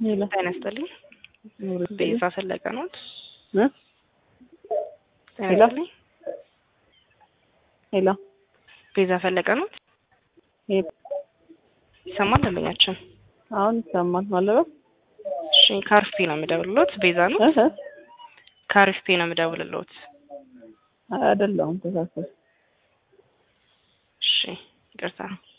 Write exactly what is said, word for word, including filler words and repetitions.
ሄሎ ጤና ይስጥልኝ። ቤዛ ፈለቀ ነው? እ ሄሎ ሄሎ ቤዛ ፈለቀ ነው? ይሰማል ደንበኛችን? አሁን ይሰማል ማለት ነው። እሺ ካርፌ ነው የምደውልልዎት። ቤዛ ነው? እህ ካርፌ ነው የምደውልልዎት። አይደለም ተሳስተሽ። እሺ ይቅርታ።